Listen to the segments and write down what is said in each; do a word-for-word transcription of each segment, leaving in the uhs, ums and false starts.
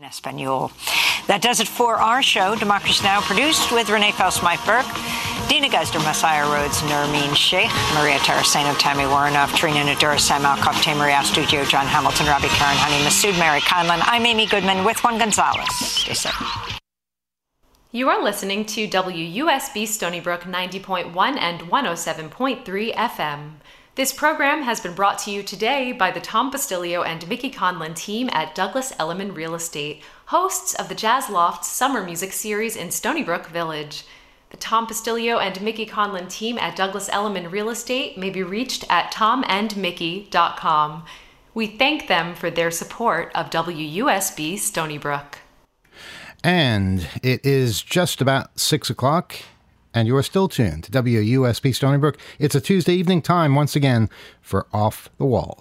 Espanol. That does it for our show. Democracy Now! Produced with Renee Faust-Meitberg, Dina Guzder, Messiah Rhodes, Nermeen Sheikh, Maria Taraseno, Tammy Warnoff, Trina Nadura, Sam Alcoff, Tamara Studio, John Hamilton, Robbie Karen, Honey Masood, Mary Conlon. I'm Amy Goodman with Juan Gonzalez. Stay safe. You are listening to W U S B Stony Brook ninety point one and one oh seven point three F M. This program has been brought to you today by the Tom Bastilio and Mickey Conlon team at Douglas Elliman Real Estate, hosts of the Jazz Loft's Summer Music Series in Stony Brook Village. The Tom Bastilio and Mickey Conlon team at Douglas Elliman Real Estate may be reached at tom and mickey dot com. We thank them for their support of W U S B Stony Brook. And it is just about six o'clock. And you are still tuned to W U S B Stony Brook. It's a Tuesday evening time once again for Off the Wall.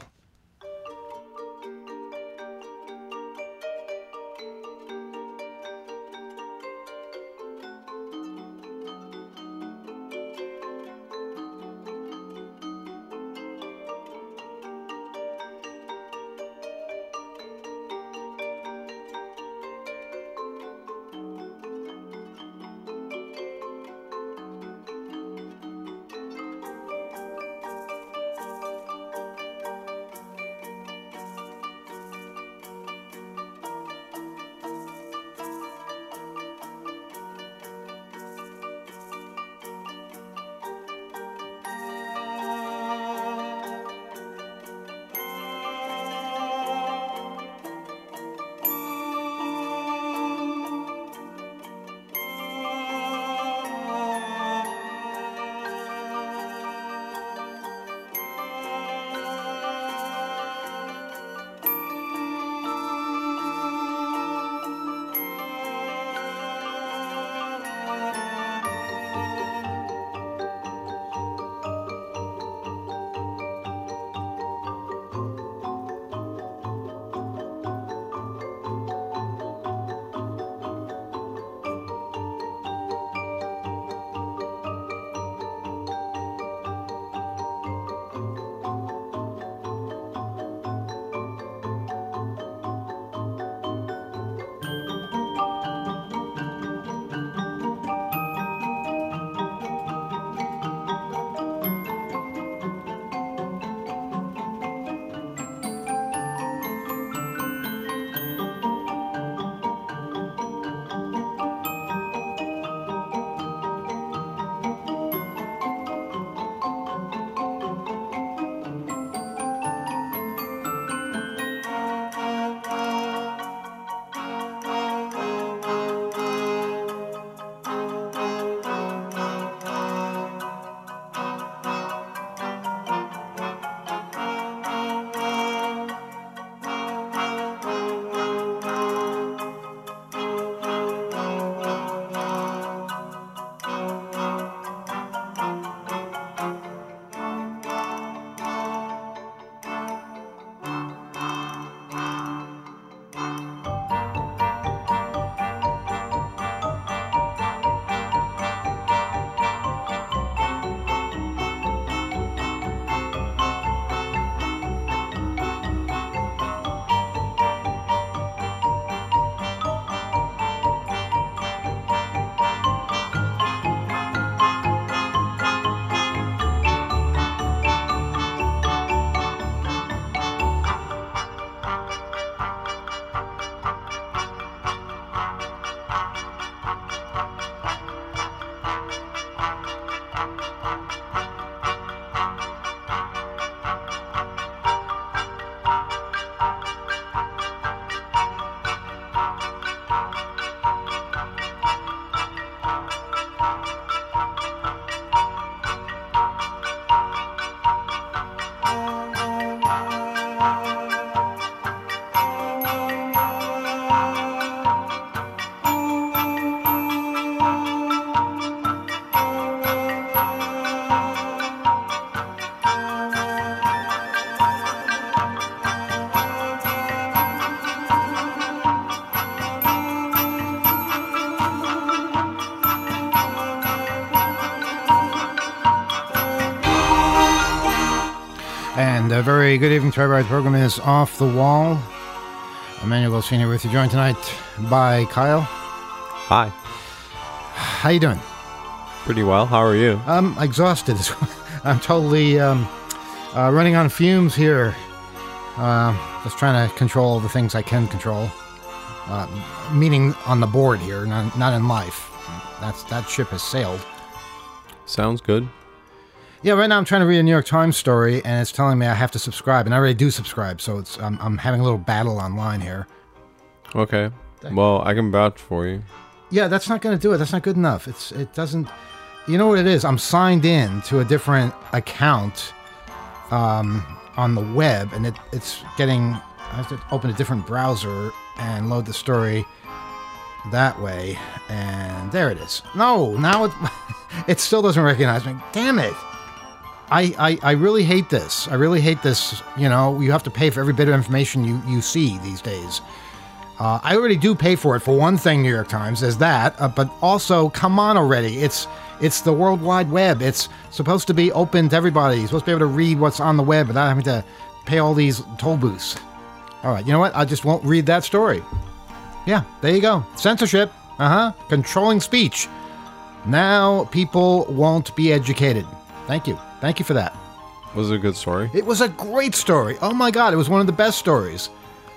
And a very good evening to everybody. The program is Off the Wall. Emmanuel Senior with you, joined tonight by Kyle. Hi. How you doing? Pretty well. How are you? I'm exhausted. I'm totally um, uh, running on fumes here. Uh, just trying to control the things I can control. Uh, meaning on the board here, not, not in life. That's that ship has sailed. Sounds good. Yeah, right now I'm trying to read a New York Times story, and it's telling me I have to subscribe, and I already do subscribe, so it's I'm, I'm having a little battle online here. Okay. Well, I can vouch for you. Yeah, that's not going to do it. That's not good enough. It's it doesn't. You know what it is? I'm signed in to a different account um, on the web, and it, it's getting. I have to open a different browser and load the story that way, and there it is. No, now it it still doesn't recognize me. Damn it! I, I, I really hate this. I really hate this. You know, you have to pay for every bit of information you, you see these days. Uh, I already do pay for it, for one thing, New York Times, there's that. Uh, but also, come on already. It's it's the World Wide Web. It's supposed to be open to everybody. You're supposed to be able to read what's on the web without having to pay all these toll booths. All right, you know what? I just won't read that story. Yeah, there you go. Censorship. Uh-huh. Controlling speech. Now people won't be educated. Thank you. Thank you for that. Was it a good story? It was a great story. Oh my God, it was one of the best stories.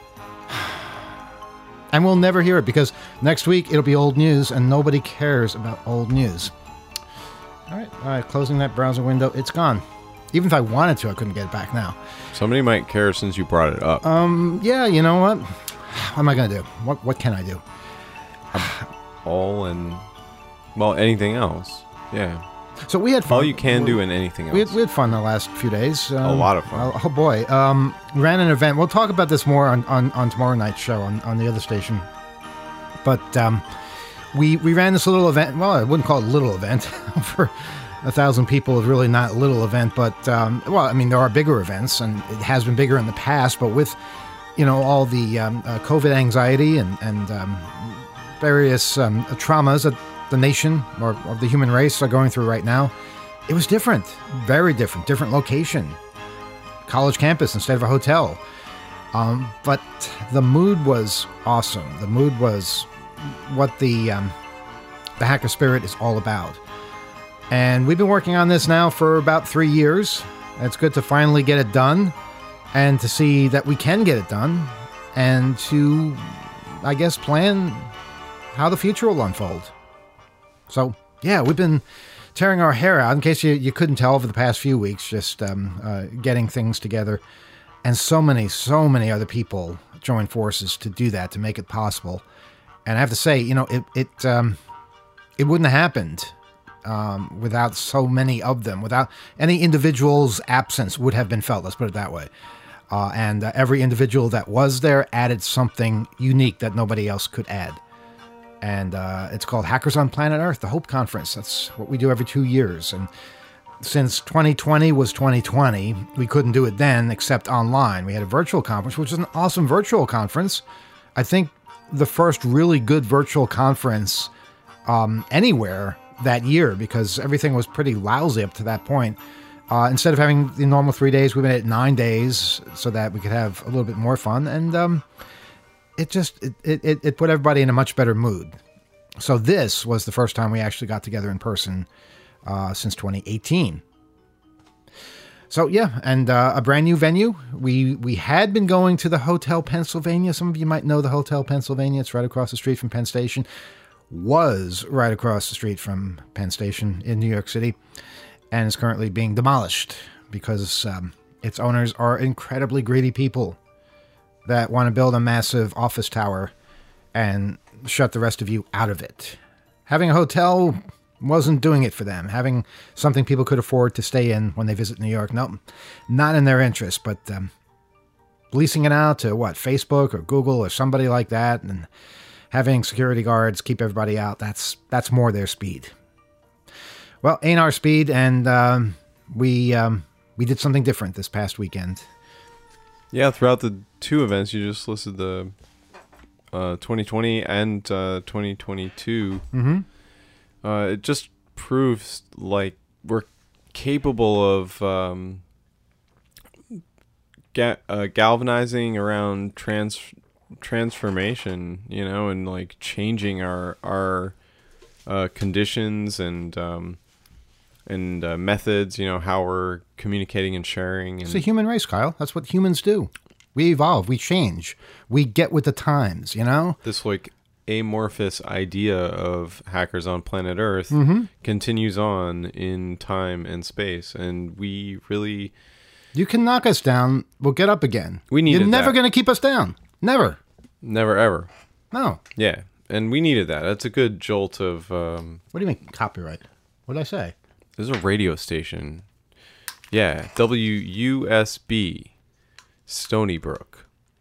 And we'll never hear it because next week it'll be old news and nobody cares about old news. All right, all right, closing that browser window. It's gone. Even if I wanted to, I couldn't get it back now. Somebody might care since you brought it up. Um, yeah, you know what? What am I going to do? What What can I do? All and, well, anything else. Yeah. So we had fun. All you can do in anything else. We had, we had fun the last few days. Um, a lot of fun. Oh, oh boy. Um, ran an event. We'll talk about this more on, on, on tomorrow night's show on, on the other station. But um, we we ran this little event. Well, I wouldn't call it a little event. For a thousand people is really not a little event. But, um, well, I mean, there are bigger events, and it has been bigger in the past. But with, you know, all the um, uh, COVID anxiety and, and um, various um, traumas that the nation or, or the human race are going through right now, it was different, very different, different location, college campus instead of a hotel. Um, but the mood was awesome. The mood was what the um, the Hacker Spirit is all about. And we've been working on this now for about three years. It's good to finally get it done and to see that we can get it done and to, I guess, plan how the future will unfold. So, yeah, we've been tearing our hair out, in case you, you couldn't tell, over the past few weeks, just um, uh, getting things together. And so many, so many other people joined forces to do that, to make it possible. And I have to say, you know, it it, um, it wouldn't have happened um, without so many of them. Without any individual's absence would have been felt, let's put it that way. Uh, and uh, every individual that was there added something unique that nobody else could add. And uh, it's called Hackers on Planet Earth, the Hope Conference. That's what we do every two years. And since twenty twenty was twenty twenty, we couldn't do it then except online. We had a virtual conference, which was an awesome virtual conference. I think the first really good virtual conference um, anywhere that year, because everything was pretty lousy up to that point. Uh, instead of having the normal three days, we made it nine days so that we could have a little bit more fun. And um, it just, it, it, it put everybody in a much better mood. So this was the first time we actually got together in person uh, since twenty eighteen. So yeah, and uh, a brand new venue. We we had been going to the Hotel Pennsylvania. Some of you might know the Hotel Pennsylvania. It's right across the street from Penn Station. Was right across the street from Penn Station in New York City, and is currently being demolished because um, its owners are incredibly greedy people that want to build a massive office tower and shut the rest of you out of it. Having a hotel wasn't doing it for them. Having something people could afford to stay in when they visit New York, no, not in their interest. But um, leasing it out to, what, Facebook or Google or somebody like that, and having security guards keep everybody out, that's that's more their speed. Well, ain't our speed, and um, we um, we did something different this past weekend. Yeah, throughout the two events, you just listed the uh, twenty twenty and uh, twenty twenty-two. Mm-hmm. Uh, it just proves like we're capable of um, ga- uh, galvanizing around trans transformation, you know, and like changing our our uh, conditions and um, and uh, methods, you know, how we're communicating and sharing. And it's a human race, Kyle. That's what humans do. We evolve, we change, we get with the times, you know? This like amorphous idea of hackers on planet Earth mm-hmm. continues on in time and space. And we really... You can knock us down, we'll get up again. We needed You're never that. going to keep us down. Never. Never, ever. No. Yeah. And we needed that. That's a good jolt of... Um, what do you mean, copyright? What did I say? There's a radio station. Yeah. W U S B. Stony Brook.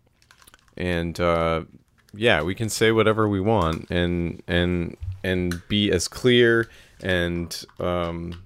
And uh, yeah, we can say whatever we want and and and be as clear and um,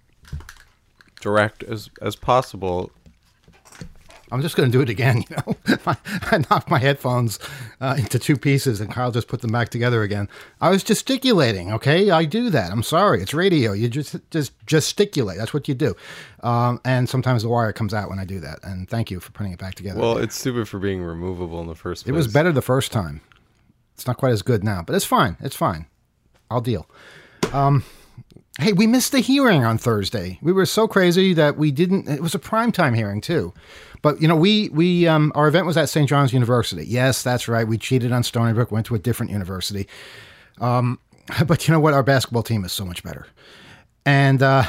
direct as as possible. I'm just going to do it again, you know. I knocked my headphones uh, into two pieces, and Kyle just put them back together again. I was gesticulating, okay? I do that. I'm sorry. It's radio. You just just gesticulate. That's what you do. Um, and sometimes the wire comes out when I do that. And thank you for putting it back together. Well, it's stupid for being removable in the first place. It was better the first time. It's not quite as good now, but it's fine. It's fine. I'll deal. Um, hey, we missed the hearing on Thursday. We were so crazy that we didn't. It was a primetime hearing, too. But, you know, we, we um, our event was at Saint John's University. Yes, that's right. We cheated on Stony Brook, went to a different university. Um, but you know what? Our basketball team is so much better. And uh,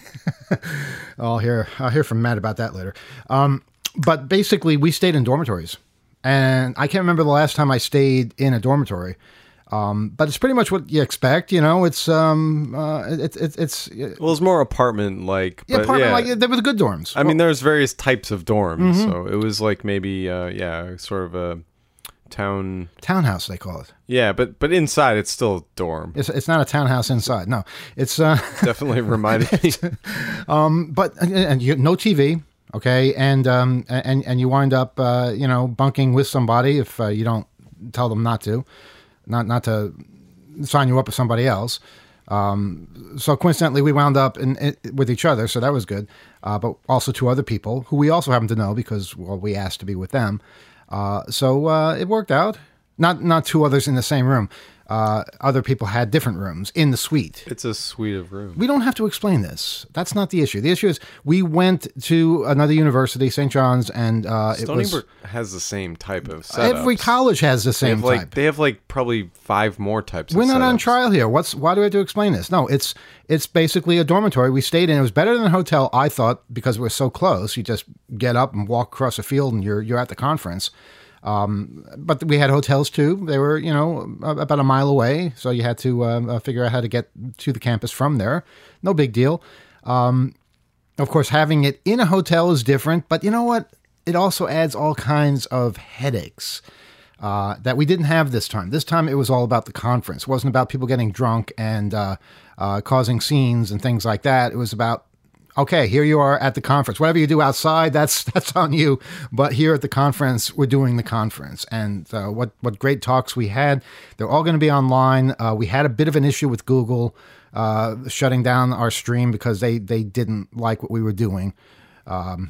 I'll hear I'll hear from Matt about that later. Um, but basically, we stayed in dormitories. And I can't remember the last time I stayed in a dormitory. Um, but it's pretty much what you expect, you know. It's um, uh, it's it's it's well, it's more apartment like. Yeah, but apartment yeah. like. They were the good dorms. I well, mean, there's various types of dorms, mm-hmm. so it was like maybe uh, yeah, sort of a town townhouse they call it. Yeah, but but inside it's still a dorm. It's it's not a townhouse inside. No, it's uh, definitely reminded me. um, but and you no T V. Okay, and um, and and you wind up uh, you know bunking with somebody if uh, you don't tell them not to. Not not to sign you up with somebody else. Um, so coincidentally, we wound up in, in, with each other, so that was good. Uh, but also two other people who we also happen to know because well, we asked to be with them. Uh, so uh, it worked out. Not not two others in the same room. Uh, other people had different rooms in the suite. It's a suite of rooms. We don't have to explain this. That's not the issue. The issue is we went to another university, Saint John's, and uh, it Stony was... Brook has the same type of setup. Every college has the They same have like type. they have like probably five more types. We're of not on setups. trial here. What's why do I have to explain this? No, it's it's basically a dormitory. We stayed in. It was better than a hotel, I thought, because we're so close. You just get up and walk across a field, and you're you're at the conference. Um, but we had hotels too. They were, you know, about a mile away, so you had to uh, figure out how to get to the campus from there. No big deal. Um, of course, having it in a hotel is different, but you know what? It also adds all kinds of headaches uh, that we didn't have this time. This time, it was all about the conference. It wasn't about people getting drunk and uh, uh, causing scenes and things like that. It was about, okay, here you are at the conference. Whatever you do outside, that's that's on you. But here at the conference, we're doing the conference. And uh, what, what great talks we had. They're all going to be online. Uh, we had a bit of an issue with Google uh, shutting down our stream because they, they didn't like what we were doing. Um,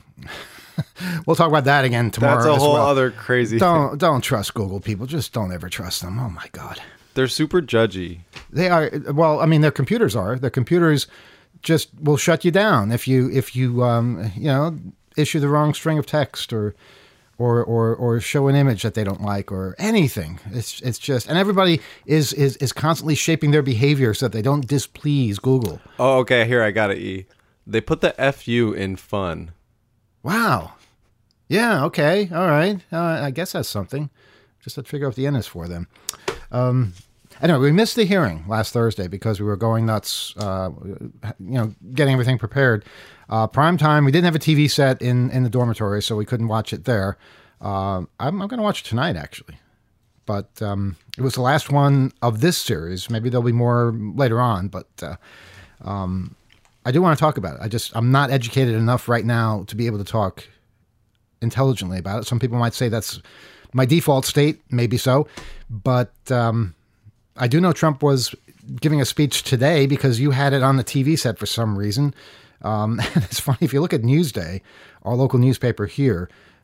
we'll talk about that again tomorrow. That's a as whole well. other crazy Don't thing. Don't trust Google, people. Just don't ever trust them. Oh, my God. They're super judgy. They are. Well, I mean, their computers are. Their computers just will shut you down if you if you um, you know issue the wrong string of text or or or or show an image that they don't like or anything. It's it's just and everybody is is is constantly shaping their behavior so that they don't displease Google. Oh, okay. Here I got it. E. They put the F U in fun. Wow. Yeah. Okay. All right. Uh, I guess that's something. Just have to figure out what the N is for them. Um, Anyway, we missed the hearing last Thursday because we were going nuts, uh, you know, getting everything prepared. Uh, prime time, we didn't have a T V set in, in the dormitory, so we couldn't watch it there. Uh, I'm, I'm going to watch it tonight, actually. But um, it was the last one of this series. Maybe there'll be more later on, but uh, um, I do want to talk about it. I just, I'm not educated enough right now to be able to talk intelligently about it. Some people might say that's my default state, maybe so, but... Um, I do know Trump was giving a speech today because you had it on the T V set for some reason. Um, and it's funny, if you look at Newsday, our local newspaper here,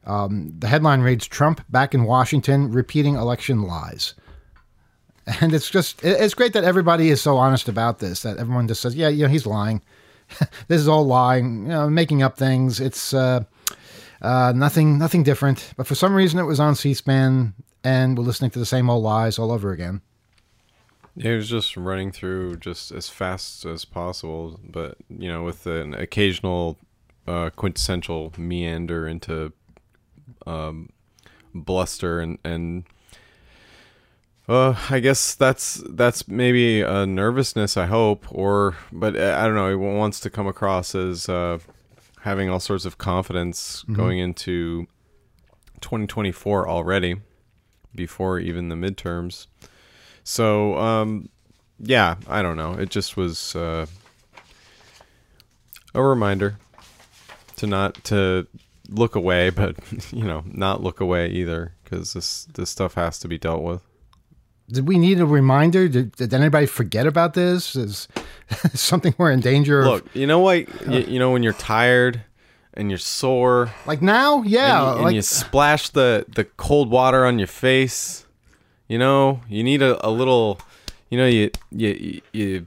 Um, the headline reads, Trump back in Washington, repeating election lies. And it's just, it's great that everybody is so honest about this, that everyone just says, yeah, you know, he's lying. This is all lying, you know, making up things. It's uh, uh, nothing, nothing different. But for some reason it was on C-SPAN and we're listening to the same old lies all over again. Yeah, he was just running through just as fast as possible, but, you know, with an occasional uh, quintessential meander into um, bluster and, and Uh, I guess that's that's maybe a nervousness, I hope, or but I don't know. He wants to come across as uh, having all sorts of confidence mm-hmm. going into twenty twenty-four already, before even the midterms. So, um, yeah, I don't know. It just was uh, a reminder to not to look away, but you know, not look away either, because this this stuff has to be dealt with. Did we need a reminder? Did, did anybody forget about this? Is something we're in danger of? Look, you know what? You, you know when you're tired and you're sore. Like now? Yeah. And you, like, and you splash the, the cold water on your face. You know, you need a, a little, you know, you, you, you,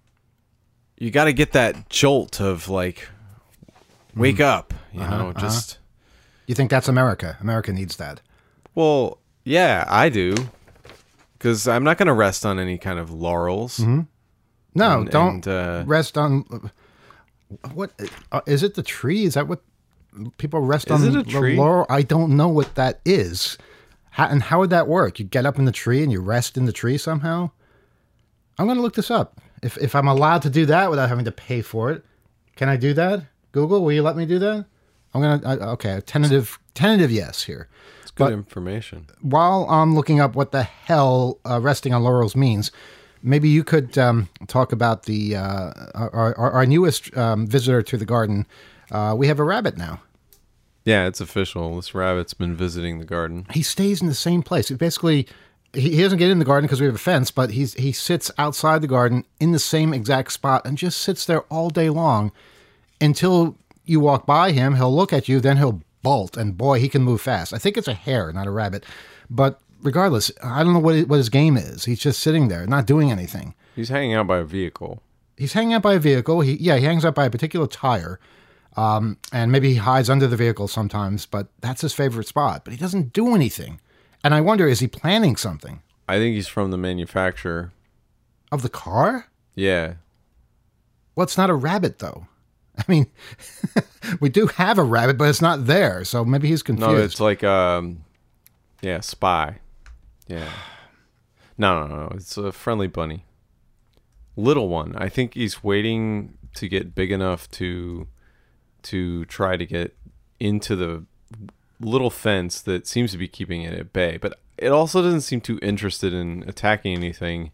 you got to get that jolt of like, wake mm. up, you uh-huh, know, just. Uh-huh. You think that's America? America needs that. Well, yeah, I do. Because I'm not going to rest on any kind of laurels. Mm-hmm. No, and, don't and, uh, rest on. What uh, is it? The tree? Is that what people rest is on? Is it a tree? Laurel? I don't know what that is. How, and how would that work? You get up in the tree and you rest in the tree somehow? I'm going to look this up. If if I'm allowed to do that without having to pay for it, can I do that? Google, will you let me do that? I'm going to. Okay, tentative tentative yes here. Good but information. While I'm looking up what the hell uh, resting on laurels means, maybe you could um, talk about the uh, our, our, our newest um, visitor to the garden. Uh, we have a rabbit now. Yeah, it's official. This rabbit's been visiting the garden. He stays in the same place. Basically, he, he doesn't get in the garden because we have a fence, but he's he sits outside the garden in the same exact spot and just sits there all day long until you walk by him. He'll look at you, then he'll bolt, and boy, he can move fast. I think it's a hare, not a rabbit. But regardless, I don't know what it, what his game is. He's just sitting there, not doing anything. He's hanging out by a vehicle. He's hanging out by a vehicle. He yeah, he hangs out by a particular tire, um, and maybe he hides under the vehicle sometimes. But that's his favorite spot. But he doesn't do anything. And I wonder, is he planning something? I think he's from the manufacturer of the car. Yeah. Well, it's not a rabbit though. I mean, we do have a rabbit, but it's not there. So maybe he's confused. No, it's like, um, yeah, spy. Yeah. No, no, no. It's a friendly bunny. Little one. I think he's waiting to get big enough to to try to get into the little fence that seems to be keeping it at bay. But it also doesn't seem too interested in attacking anything.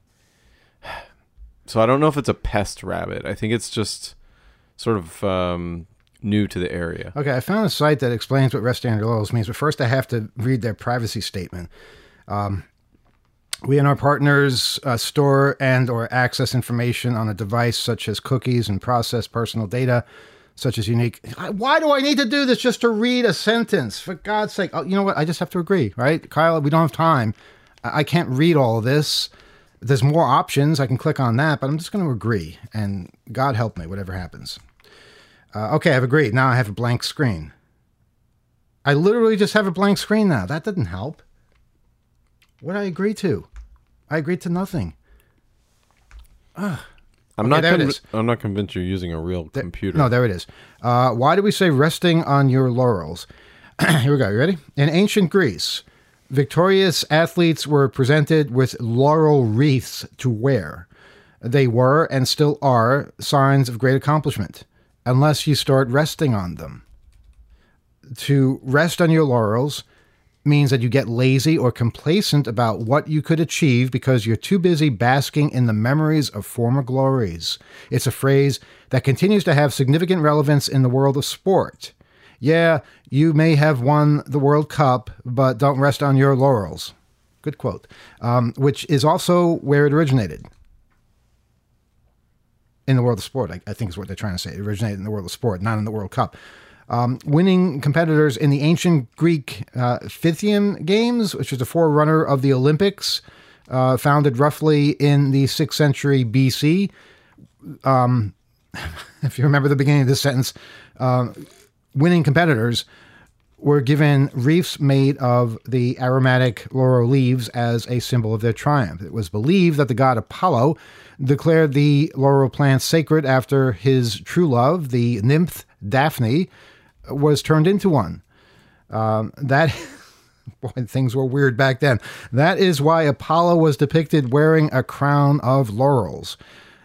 So I don't know if it's a pest rabbit. I think it's just sort of um, new to the area. Okay, I found a site that explains what resting on your laurels means, but first I have to read their privacy statement. Um, we and our partners uh, store and or access information on a device such as cookies and process personal data, such as unique... Why do I need to do this just to read a sentence? For God's sake. Oh, you know what? I just have to agree, right? Kyle, we don't have time. I can't read all of this. There's more options. I can click on that, but I'm just going to agree. And God help me, whatever happens. Uh, okay, I've agreed. Now I have a blank screen. I literally just have a blank screen now. That didn't help. What did I agree to? I agreed to nothing. Ugh. I'm okay, not. Conv- I'm not convinced you're using a real there, computer. No, there it is. Uh, why do we say resting on your laurels? Here we go. You ready? In ancient Greece, victorious athletes were presented with laurel wreaths to wear. They were, and still are, signs of great accomplishment, unless you start resting on them. To rest on your laurels means that you get lazy or complacent about what you could achieve because you're too busy basking in the memories of former glories. It's a phrase that continues to have significant relevance in the world of sport. Yeah, you may have won the World Cup, but don't rest on your laurels. Good quote. Um, which is also where it originated. In the world of sport, I, I think is what they're trying to say. It originated in the world of sport, not in the World Cup. Um, winning competitors in the ancient Greek uh, Pythian Games, which is a forerunner of the Olympics, uh, founded roughly in the sixth century B C. Um, if you remember the beginning of this sentence, uh, winning competitors were given wreaths made of the aromatic laurel leaves as a symbol of their triumph. It was believed that the god Apollo declared the laurel plant sacred after his true love, the nymph Daphne, was turned into one. Um, that, boy, things were weird back then. That is why Apollo was depicted wearing a crown of laurels.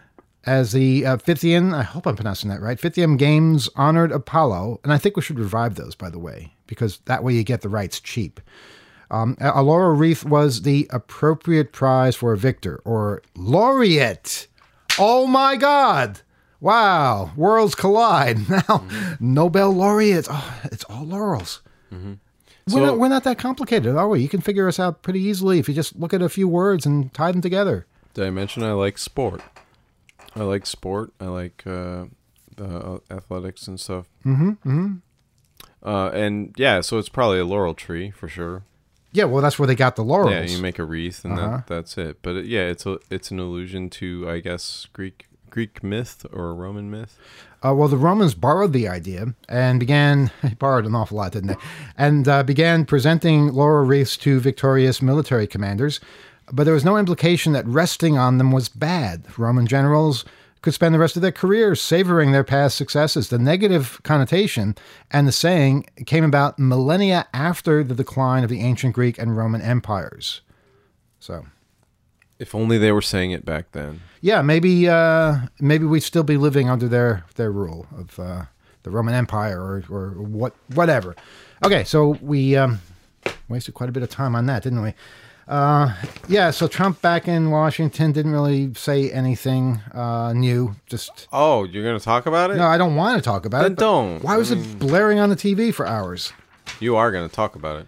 As the uh, Pythian, I hope I'm pronouncing that right, Pythian Games honored Apollo, and I think we should revive those, by the way, because that way you get the rights cheap. Um, a laurel wreath was the appropriate prize for a victor, or laureate. Oh my God! Wow, worlds collide. Now, mm-hmm. Nobel laureates. Oh, it's all laurels. Mm-hmm. So, we're, not, we're not that complicated, are we? You can figure us out pretty easily if you just look at a few words and tie them together. Did I mention I like sport? I like sport. I like uh, the athletics and stuff. Mm-hmm, mm-hmm. Uh, and yeah, so it's probably a laurel tree for sure. Yeah, well, that's where they got the laurels. Yeah, you make a wreath and uh-huh. that, that's it. But it, yeah, it's a, it's an allusion to, I guess, Greek Greek myth or Roman myth. Uh, well, the Romans borrowed the idea and began, they borrowed an awful lot, didn't they? And uh, began presenting laurel wreaths to victorious military commanders. But there was no implication that resting on them was bad. Roman generals could spend the rest of their careers savoring their past successes. The negative connotation and the saying came about millennia after the decline of the ancient Greek and Roman empires. So, if only they were saying it back then. Yeah, maybe uh, maybe we'd still be living under their, their rule of uh, the Roman Empire or, or what whatever. Okay, so we um, wasted quite a bit of time on that, didn't we? Uh, yeah, so Trump back in Washington didn't really say anything uh, new. Just oh, you're going to talk about it? No, I don't want to talk about then it. Then don't. Why was I mean, it blaring on the T V for hours? You are going to talk about it.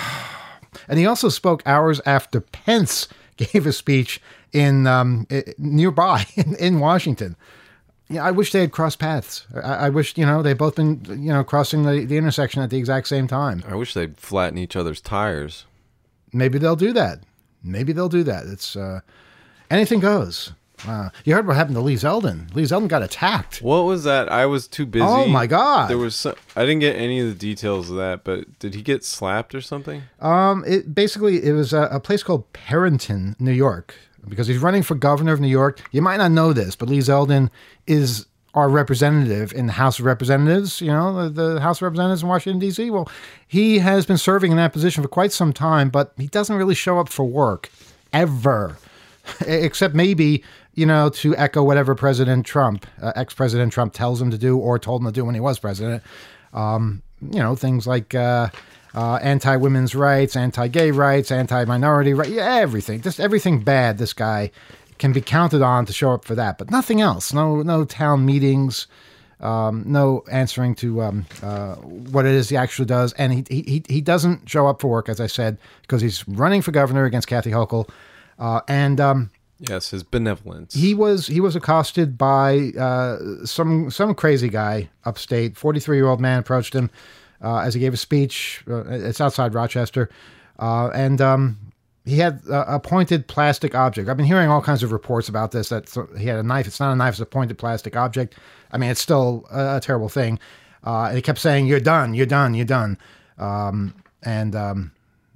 And he also spoke hours after Pence gave a speech in um, nearby in, in Washington. Yeah, I wish they had crossed paths. I, I wish, you know, they've both been, you know, crossing the, the intersection at the exact same time. I wish they'd flatten each other's tires. Maybe they'll do that. Maybe they'll do that. It's uh, anything goes. Wow. You heard what happened to Lee Zeldin. Lee Zeldin got attacked. What was that? I was too busy. Oh, my God. There was some, I didn't get any of the details of that, but did he get slapped or something? Um, it basically, it was a, a place called Perrington, New York, because he's running for governor of New York. You might not know this, but Lee Zeldin is our representative in the House of Representatives, you know, the, the House of Representatives in Washington, D C. Well, he has been serving in that position for quite some time, but he doesn't really show up for work, ever. Except maybe, you know, to echo whatever President Trump, uh, ex-President Trump tells him to do or told him to do when he was president. Um, you know, things like uh, uh, anti-women's rights, anti-gay rights, anti-minority rights, yeah, everything. Just everything bad this guy can be counted on to show up for that, but nothing else. No no town meetings, um, no answering to um, uh, what it is he actually does. And he, he, he doesn't show up for work, as I said, because he's running for governor against Kathy Hochul. Uh, and um, yes, his benevolence. He was he was accosted by uh, some some crazy guy upstate. forty-three-year-old man approached him uh, as he gave a speech. Uh, it's outside Rochester, uh, and um, he had a, a pointed plastic object. I've been hearing all kinds of reports about this. That he had a knife. It's not a knife. It's a pointed plastic object. I mean, it's still a, a terrible thing. Uh, and he kept saying, "You're done. You're done. You're done." Um, and um,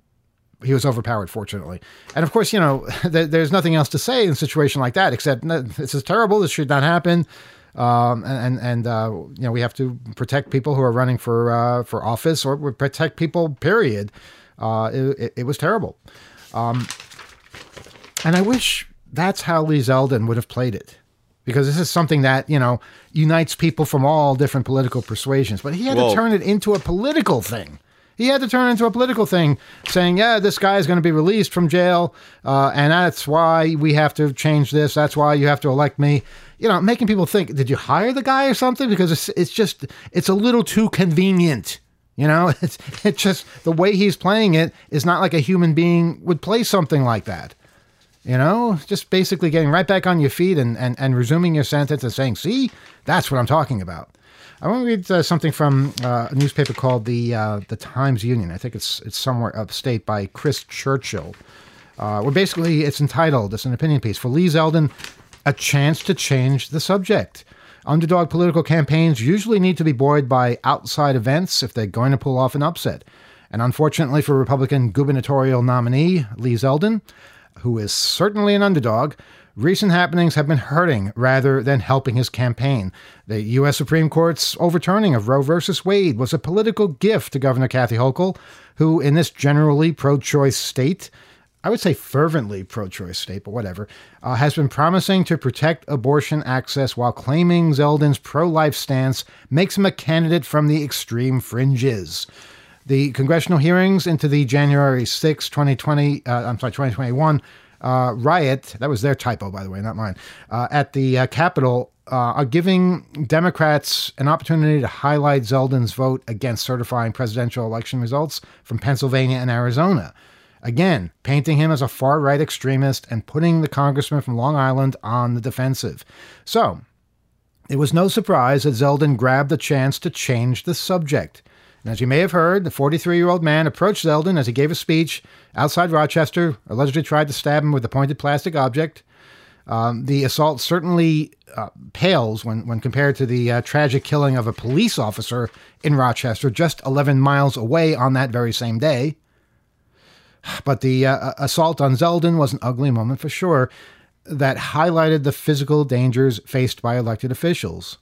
he was overpowered, fortunately. And of course, you know, th- there's nothing else to say in a situation like that except this is terrible. This should not happen. Um, and, and uh, you know, we have to protect people who are running for, uh, for office, or protect people, period. Uh, it, it, it was terrible. Um, and I wish that's how Lee Zeldin would have played it, because this is something that, you know, unites people from all different political persuasions, but he had Whoa. to turn it into a political thing. He had to turn it into a political thing, saying, yeah, this guy is going to be released from jail, uh, and that's why we have to change this. That's why you have to elect me. You know, making people think, did you hire the guy or something? Because it's, it's just, it's a little too convenient. You know, it's, it's just the way he's playing it is not like a human being would play something like that. You know, just basically getting right back on your feet and, and, and resuming your sentence and saying, see, that's what I'm talking about. I want to read uh, something from uh, a newspaper called the uh, the Times Union. I think it's it's somewhere upstate by Chris Churchill. Uh, where basically it's entitled, it's an opinion piece, for Lee Zeldin, a chance to change the subject. Underdog political campaigns usually need to be buoyed by outside events if they're going to pull off an upset. And unfortunately for Republican gubernatorial nominee Lee Zeldin, who is certainly an underdog, recent happenings have been hurting rather than helping his campaign. The U S Supreme Court's overturning of Roe versus Wade was a political gift to Governor Kathy Hochul, who in this generally pro-choice state, I would say fervently pro-choice state, but whatever, uh, has been promising to protect abortion access while claiming Zeldin's pro-life stance makes him a candidate from the extreme fringes. The congressional hearings into the January sixth, twenty twenty, uh, I'm sorry, twenty twenty-one uh, riot, that was their typo, by the way, not mine, uh, at the uh, Capitol uh, are giving Democrats an opportunity to highlight Zeldin's vote against certifying presidential election results from Pennsylvania and Arizona. Again, painting him as a far-right extremist and putting the congressman from Long Island on the defensive. So, it was no surprise that Zeldin grabbed the chance to change the subject. And as you may have heard, the forty-three-year-old man approached Zeldin as he gave a speech outside Rochester, allegedly tried to stab him with a pointed plastic object. Um, the assault certainly uh, pales when, when compared to the uh, tragic killing of a police officer in Rochester just eleven miles away on that very same day. But the uh, assault on Zeldin was an ugly moment for sure that highlighted the physical dangers faced by elected officials.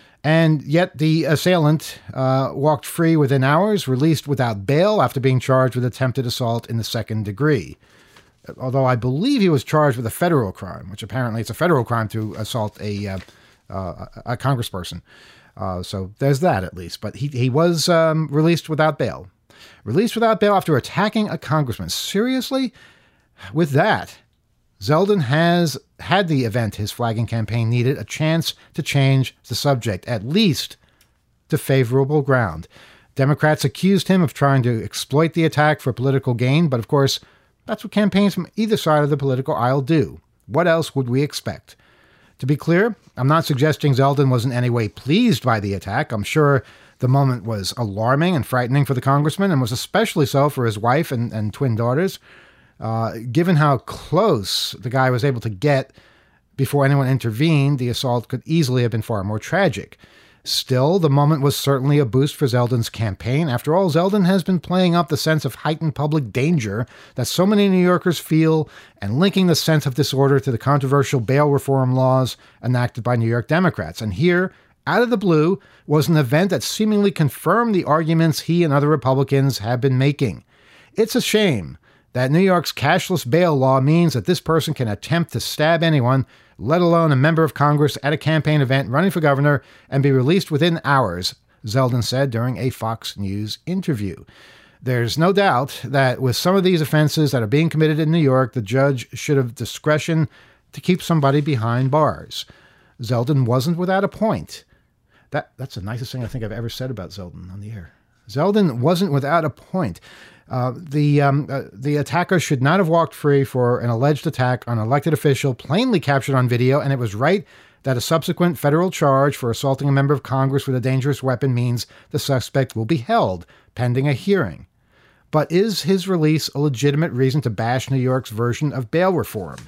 And yet the assailant uh, walked free within hours, released without bail after being charged with attempted assault in the second degree. Although I believe he was charged with a federal crime, which apparently it's a federal crime to assault a uh, uh, a congressperson. Uh, so there's that at least. But he, he was um, released without bail. Released without bail after attacking a congressman. Seriously? With that, Zeldin has had the event his flagging campaign needed, a chance to change the subject, at least to favorable ground. Democrats accused him of trying to exploit the attack for political gain, but of course, that's what campaigns from either side of the political aisle do. What else would we expect? To be clear, I'm not suggesting Zeldin was in any way pleased by the attack. I'm sure the moment was alarming and frightening for the congressman, and was especially so for his wife and, and twin daughters. Uh, given how close the guy was able to get before anyone intervened, the assault could easily have been far more tragic. Still, the moment was certainly a boost for Zeldin's campaign. After all, Zeldin has been playing up the sense of heightened public danger that so many New Yorkers feel and linking the sense of disorder to the controversial bail reform laws enacted by New York Democrats. And here, out of the blue, was an event that seemingly confirmed the arguments he and other Republicans have been making. It's a shame that New York's cashless bail law means that this person can attempt to stab anyone, let alone a member of Congress at a campaign event running for governor, and be released within hours, Zeldin said during a Fox News interview. There's no doubt that with some of these offenses that are being committed in New York, the judge should have discretion to keep somebody behind bars. Zeldin wasn't without a point. That That's the nicest thing I think I've ever said about Zeldin on the air. Zeldin wasn't without a point. Uh, the um, uh, the attacker should not have walked free for an alleged attack on an elected official plainly captured on video, and it was right that a subsequent federal charge for assaulting a member of Congress with a dangerous weapon means the suspect will be held pending a hearing. But is his release a legitimate reason to bash New York's version of bail reform?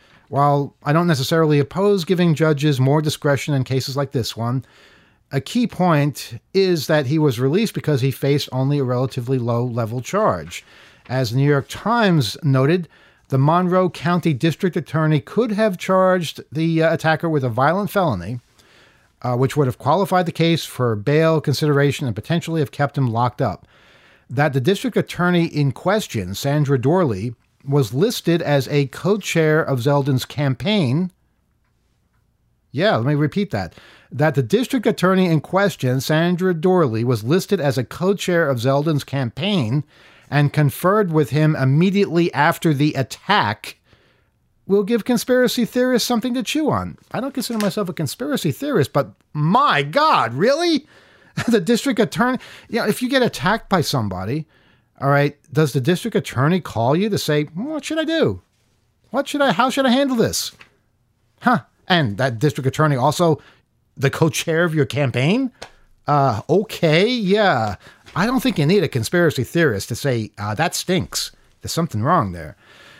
While I don't necessarily oppose giving judges more discretion in cases like this one, a key point is that he was released because he faced only a relatively low-level charge. As the New York Times noted, the Monroe County District Attorney could have charged the uh, attacker with a violent felony, uh, which would have qualified the case for bail consideration and potentially have kept him locked up. That the district attorney in question, Sandra Dorley, was listed as a co-chair of Zeldin's campaign. Yeah, let me repeat that. That the district attorney in question, Sandra Dorley, was listed as a co-chair of Zeldin's campaign and conferred with him immediately after the attack will give conspiracy theorists something to chew on. I don't consider myself a conspiracy theorist, but my God, really? The district attorney, you know, if you get attacked by somebody, all right, does the district attorney call you to say, what should I do? What should I, how should I handle this? Huh. And that district attorney also the co-chair of your campaign? Uh, okay, yeah. I don't think you need a conspiracy theorist to say, uh, that stinks. There's something wrong there.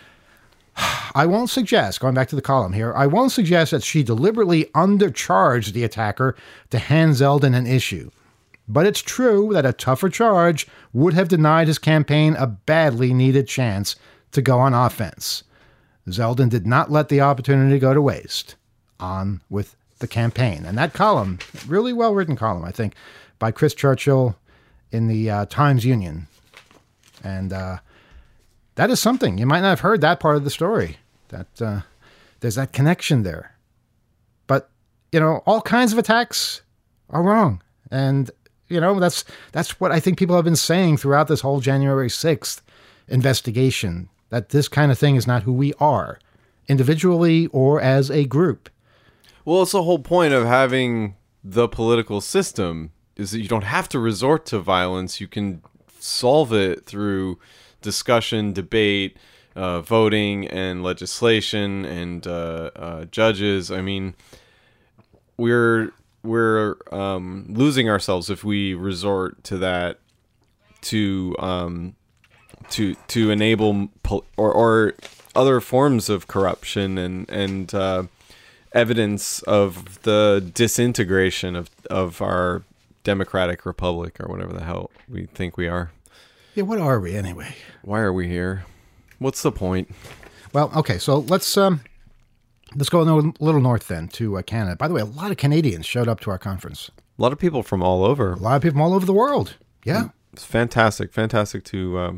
I won't suggest, going back to the column here, I won't suggest that she deliberately undercharged the attacker to hand Zeldin an issue. But it's true that a tougher charge would have denied his campaign a badly needed chance to go on offense. Zeldin did not let the opportunity go to waste. On with the campaign. And that column, really well-written column, I think, by Chris Churchill in the uh, Times-Union. And uh, that is something. You might not have heard that part of the story. That uh, there's that connection there. But, you know, all kinds of attacks are wrong. And, you know, that's that's what I think people have been saying throughout this whole January sixth investigation, that this kind of thing is not who we are, individually or as a group. Well, it's the whole point of having the political system is that you don't have to resort to violence. You can solve it through discussion, debate, uh, voting, and legislation, and uh, uh, judges. I mean, we're we're um, losing ourselves if we resort to that to um, to to enable pol- or or other forms of corruption and and uh, evidence of the disintegration of of our democratic republic, or whatever the hell we think we are. Yeah, what are we anyway? Why are we here? What's the point? Well, okay, so let's um, let's go a little north then to uh, Canada. By the way, a lot of Canadians showed up to our conference. A lot of people from all over. A lot of people from all over the world. Yeah, it's fantastic, fantastic to um,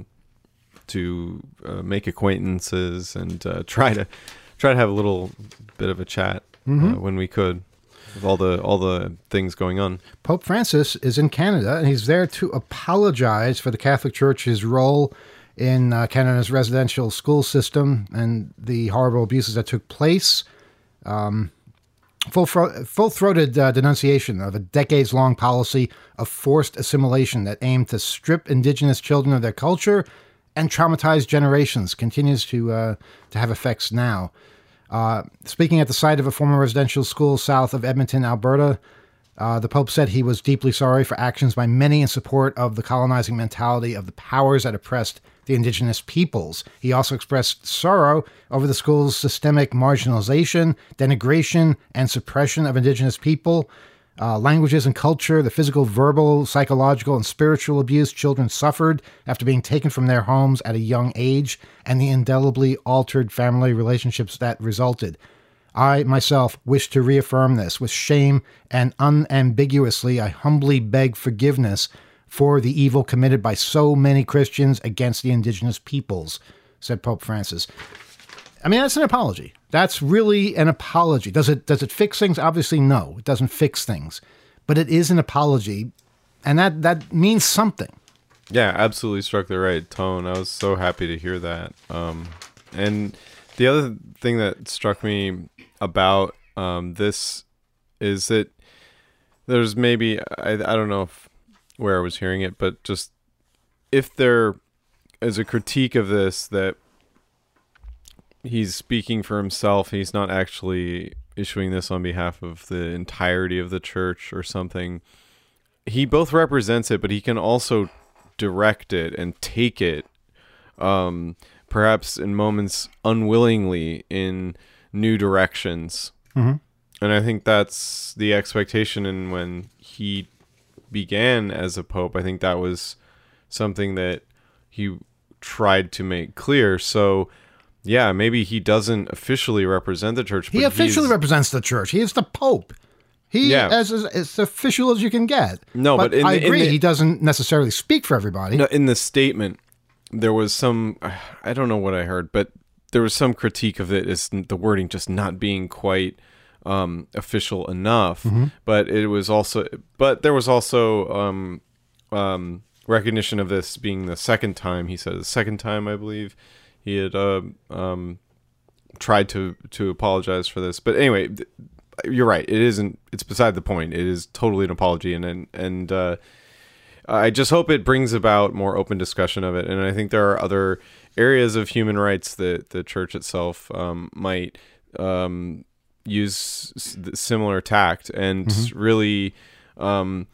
to uh, make acquaintances and uh, try to try to have a little bit of a chat mm-hmm. uh, when we could. With all the all the things going on. Pope Francis is in Canada, and he's there to apologize for the Catholic Church's role in uh, Canada's residential school system and the horrible abuses that took place. Um, full fro- full-throated uh, denunciation of a decades-long policy of forced assimilation that aimed to strip Indigenous children of their culture and traumatize generations continues to uh, to have effects now. Uh, speaking at the site of a former residential school south of Edmonton, Alberta, uh, the Pope said he was deeply sorry for actions by many in support of the colonizing mentality of the powers that oppressed the Indigenous peoples. He also expressed sorrow over the school's systemic marginalization, denigration, and suppression of Indigenous people, uh, languages and culture, the physical, verbal, psychological, and spiritual abuse children suffered after being taken from their homes at a young age, and the indelibly altered family relationships that resulted. I, myself, wish to reaffirm this. With shame and unambiguously, I humbly beg forgiveness for the evil committed by so many Christians against the Indigenous peoples, said Pope Francis. I mean, that's an apology. That's really an apology. Does it does it fix things? Obviously, no. It doesn't fix things. But it is an apology, and that, that means something. Yeah, absolutely struck the right tone. I was so happy to hear that. Um, and the other thing that struck me about um, this is that there's maybe, I, I don't know if, where I was hearing it, but just if there is a critique of this that he's speaking for himself, he's not actually issuing this on behalf of the entirety of the church or something. He both represents it, but he can also direct it and take it, um, perhaps in moments unwillingly, in new directions. Mm-hmm. And I think that's the expectation. And when he began as a pope, I think that was something that he tried to make clear. So, yeah, maybe he doesn't officially represent the church. But he officially represents the church. He is the pope. He yeah. as, as as official as you can get. No, but, but in I the, agree. In the, he doesn't necessarily speak for everybody. No, in the statement, there was some, I don't know what I heard, but there was some critique of it as the wording just not being quite um, official enough. Mm-hmm. But it was also, but there was also um, um, recognition of this being the second time. He said the second time, I believe, he had uh, um, tried to to apologize for this. But anyway. Th- You're right. It isn't. It's beside the point. It is totally an apology, and and and uh, I just hope it brings about more open discussion of it. And I think there are other areas of human rights that the church itself um, might um, use s- similar tact and mm-hmm. really um,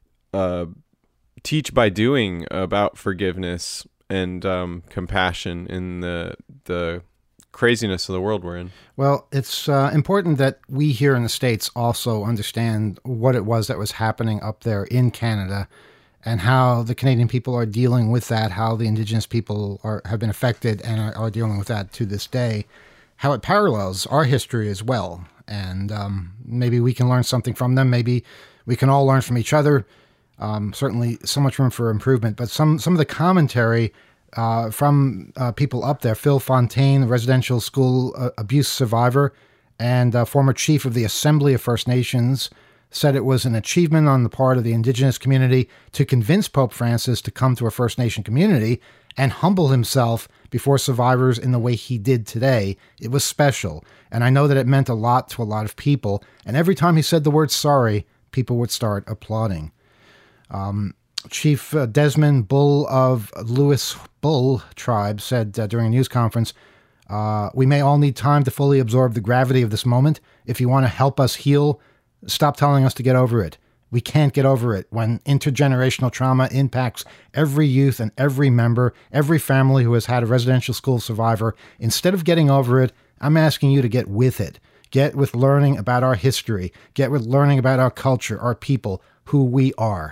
uh, teach by doing about forgiveness and um, compassion in the the craziness of the world we're in. Well, it's uh, important that we here in the States also understand what it was that was happening up there in Canada and how the Canadian people are dealing with that, how the Indigenous people are have been affected and are, are dealing with that to this day, how it parallels our history as well. And um, maybe we can learn something from them. Maybe we can all learn from each other. Um, certainly so much room for improvement. But some, some of the commentary Uh, from uh, people up there, Phil Fontaine, a residential school uh, abuse survivor and uh, former chief of the Assembly of First Nations, said it was an achievement on the part of the Indigenous community to convince Pope Francis to come to a First Nation community and humble himself before survivors in the way he did today. It was special, and I know that it meant a lot to a lot of people, and every time he said the word sorry, people would start applauding. Um, Chief uh, Desmond Bull of Lewis Bull tribe said uh, during a news conference, uh, we may all need time to fully absorb the gravity of this moment. If you want to help us heal, stop telling us to get over it. We can't get over it when intergenerational trauma impacts every youth and every member, every family who has had a residential school survivor. Instead of getting over it, I'm asking you to get with it. Get with learning about our history. Get with learning about our culture, our people, who we are.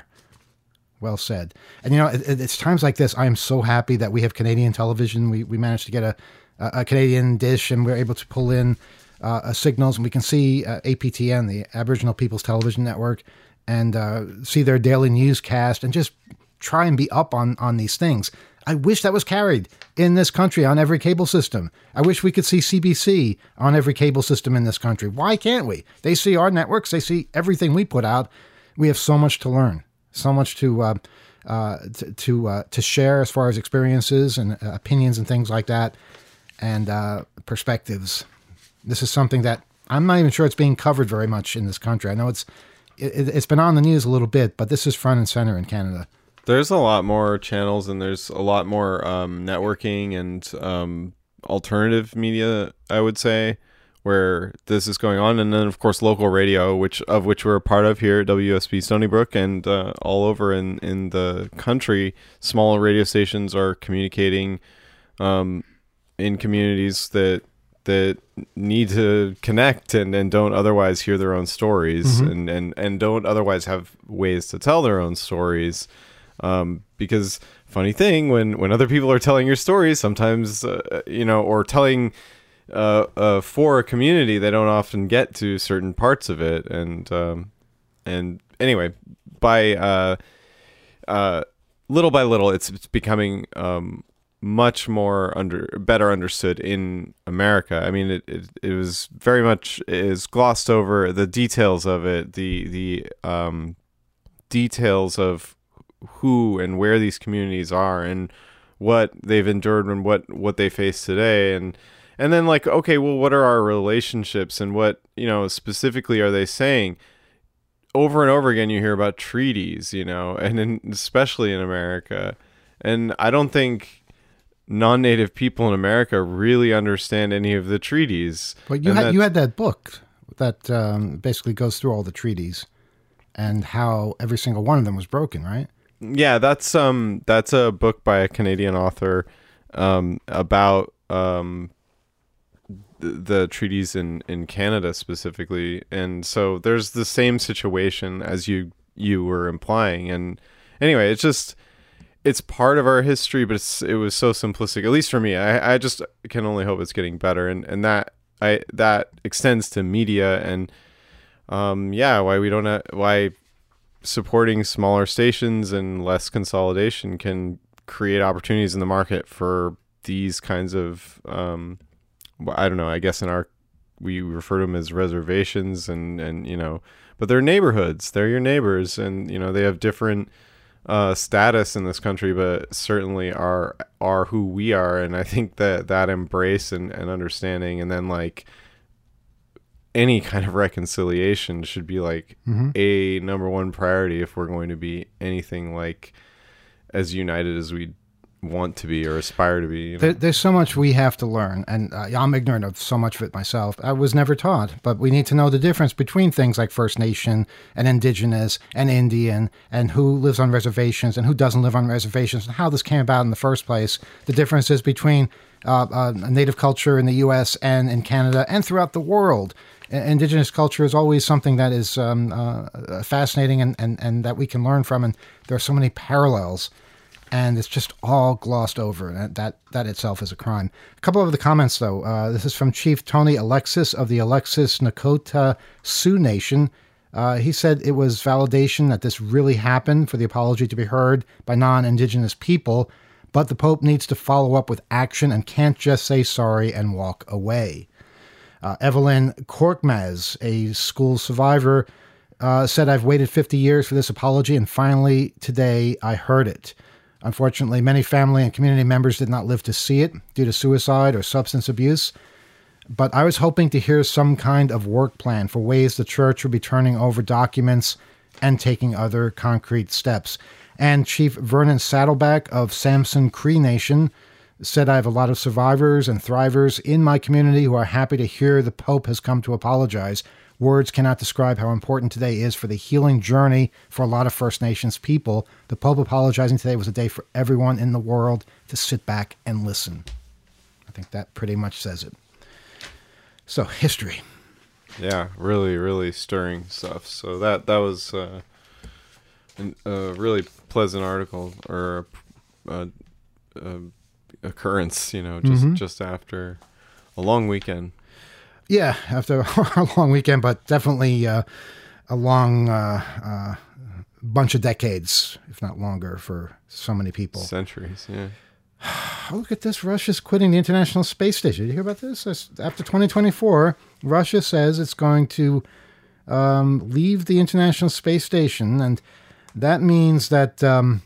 Well said. And, you know, it, it's times like this, I am so happy that we have Canadian television. We we managed to get a, a Canadian dish, and we're able to pull in uh, uh, signals, and we can see uh, A P T N, the Aboriginal People's Television Network, and uh, see their daily newscast and just try and be up on, on these things. I wish that was carried in this country on every cable system. I wish we could see C B C on every cable system in this country. Why can't we? They see our networks. They see everything we put out. We have so much to learn. So much to uh, uh, to to, uh, to share as far as experiences and uh, opinions and things like that, and uh, perspectives. This is something that I'm not even sure it's being covered very much in this country. I know it's it, it's been on the news a little bit, but this is front and center in Canada. There's a lot more channels, and there's a lot more um, networking and um, alternative media, I would say, where this is going on. And then, of course, local radio, which of which we're a part of here at W S B Stony Brook, and uh, all over in, in the country, smaller radio stations are communicating um, in communities that that need to connect and, and don't otherwise hear their own stories, mm-hmm. and, and, and don't otherwise have ways to tell their own stories. Um, because funny thing, when, when other people are telling your stories, sometimes, uh, you know, or telling uh, uh, for a community, they don't often get to certain parts of it. And, um, and anyway, by, uh, uh, little by little, it's, it's becoming, um, much more under, better understood in America. I mean, it, it, it was very much is glossed over, the details of it, the, the, um, details of who and where these communities are and what they've endured and what, what they face today. And, and then like, okay, well, what are our relationships and what, you know, specifically are they saying? Over and over again, you hear about treaties, you know, and in, especially in America. And I don't think non-native people in America really understand any of the treaties. But you and had, you had that book that um, basically goes through all the treaties and how every single one of them was broken, right? Yeah, that's um that's a book by a Canadian author um about um the, the treaties in, in Canada specifically. And so there's the same situation as you you were implying. And anyway, it's just it's part of our history, but it's, it was so simplistic, at least for me. I, I just can only hope it's getting better, and, and that I that extends to media and um yeah, why we don't have, why supporting smaller stations and less consolidation can create opportunities in the market for these kinds of, um, I don't know, I guess in our, we refer to them as reservations and, and, you know, but they're neighborhoods, they're your neighbors, and, you know, they have different uh, status in this country, but certainly are, are who we are. And I think that that embrace and, and understanding, and then like, any kind of reconciliation should be like mm-hmm. a number one priority if we're going to be anything like as united as we want to be or aspire to be. You know? there, there's so much we have to learn, and uh, I'm ignorant of so much of it myself. I was never taught, but we need to know the difference between things like First Nation and Indigenous and Indian, and who lives on reservations and who doesn't live on reservations, and how this came about in the first place. The differences between uh, uh, native culture in the U S and in Canada and throughout the world. Indigenous culture is always something that is um, uh, fascinating and, and, and that we can learn from, and there are so many parallels, and it's just all glossed over. That that, that itself is a crime. A couple of the comments, though. Uh, this is from Chief Tony Alexis of the Alexis Nakota Sioux Nation. Uh, he said it was validation that this really happened for the apology to be heard by non-Indigenous people, but the Pope needs to follow up with action and can't just say sorry and walk away. Uh, Evelyn Korkmaz, a school survivor, uh, said, I've waited fifty years for this apology, and finally today I heard it. Unfortunately, many family and community members did not live to see it due to suicide or substance abuse. But I was hoping to hear some kind of work plan for ways the church would be turning over documents and taking other concrete steps. And Chief Vernon Saddleback of Samson Cree Nation said, I have a lot of survivors and thrivers in my community who are happy to hear the Pope has come to apologize. Words cannot describe how important today is for the healing journey for a lot of First Nations people. The Pope apologizing today was a day for everyone in the world to sit back and listen. I think that pretty much says it. So, history. Yeah, really, really stirring stuff. So that that was uh, an, a really pleasant article, or a, a, a occurrence, you know, just mm-hmm. just after a long weekend. Yeah, after a long weekend, but definitely uh, a long uh, uh, bunch of decades, if not longer, for so many people. Centuries, yeah. Oh, look at this. Russia's quitting the International Space Station. Did you hear about this? After twenty twenty-four, Russia says it's going to um, leave the International Space Station, and that means that, um,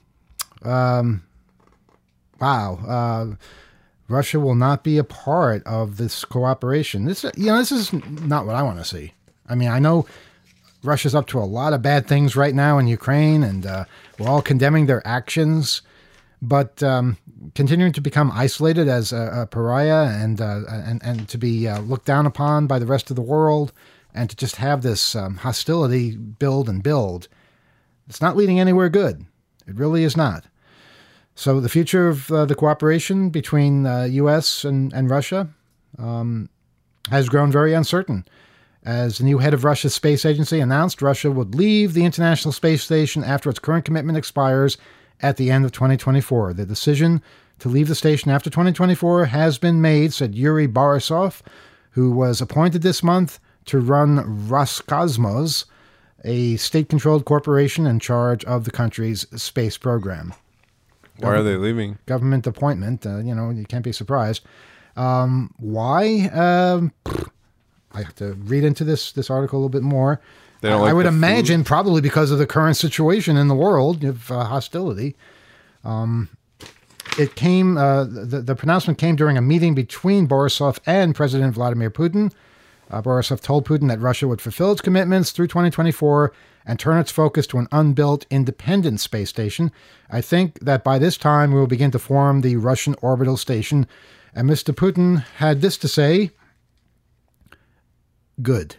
um, wow, uh, Russia will not be a part of this cooperation. This, you know, this is not what I want to see. I mean, I know Russia's up to a lot of bad things right now in Ukraine, and uh, we're all condemning their actions. But um, continuing to become isolated as a, a pariah and, uh, and and to be uh, looked down upon by the rest of the world, and to just have this um, hostility build and build, it's not leading anywhere good. It really is not. So the future of uh, the cooperation between the uh, U S and, and Russia um, has grown very uncertain. As the new head of Russia's space agency announced, Russia would leave the International Space Station after its current commitment expires at the end of twenty twenty-four. The decision to leave the station after twenty twenty-four has been made, said Yuri Borisov, who was appointed this month to run Roscosmos, a state-controlled corporation in charge of the country's space program. Why are they leaving? Government appointment. Uh, you know, you can't be surprised. Um, why? Um, I have to read into this this article a little bit more. They don't like I would imagine food? Probably because of the current situation in the world of uh, hostility. Um, it came. Uh, the, the pronouncement came during a meeting between Borisov and President Vladimir Putin. Uh, Borisov told Putin that Russia would fulfill its commitments through twenty twenty-four and turn its focus to an unbuilt, independent space station. I think that by this time we will begin to form the Russian orbital station. And Mister Putin had this to say: good.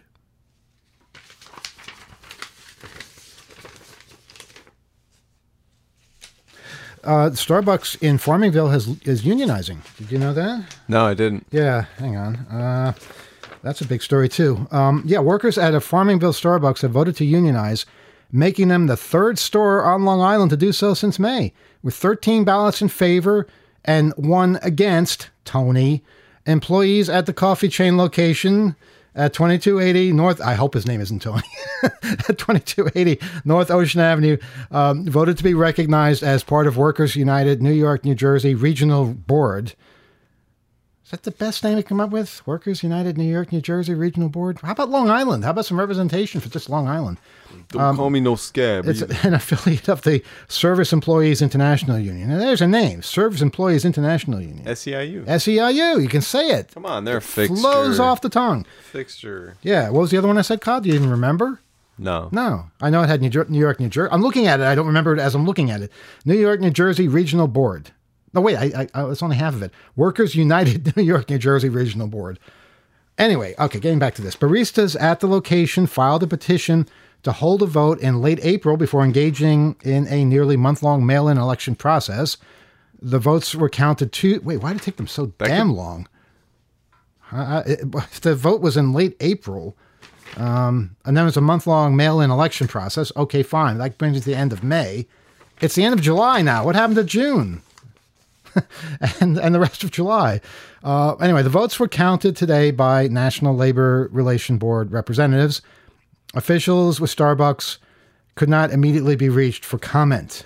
Uh, Starbucks in Farmingville has is unionizing. Did you know that? No, I didn't. Yeah, hang on. Uh, that's a big story, too. Um, yeah, workers at a Farmingville Starbucks have voted to unionize, making them the third store on Long Island to do so since May, with thirteen ballots in favor and one against. Tony. Employees at the coffee chain location at twenty-two eighty North, I hope his name isn't Tony, at twenty-two eighty North Ocean Avenue, um, voted to be recognized as part of Workers United New York, New Jersey Regional Board. Is that the best name to come up with? Workers United New York, New Jersey Regional Board? How about Long Island? How about some representation for just Long Island? Don't um, call me no scab. It's either. An affiliate of the Service Employees International Union. And there's a name, Service Employees International Union. S E I U. S E I U. You can say it. Come on, they're it a fixture. Flows off the tongue. Fixture. Yeah. What was the other one I said, Cod? Do you even remember? No. No. I know it had New, Jer- New York, New Jersey. I'm looking at it. I don't remember it as I'm looking at it. New York, New Jersey Regional Board. No, wait, I, I, I it's only half of it. Workers United New York, New Jersey Regional Board. Anyway, okay, getting back to this. Baristas at the location filed a petition to hold a vote in late April before engaging in a nearly month-long mail-in election process. The votes were counted two... Wait, why did it take them so that damn could... long? Uh, it, if the vote was in late April, um, and then it was a month-long mail-in election process, okay, fine. That brings it to the end of May. It's the end of July now. What happened to June? and and the rest of July. Uh, anyway, the votes were counted today by National Labor Relation Board representatives. Officials with Starbucks could not immediately be reached for comment.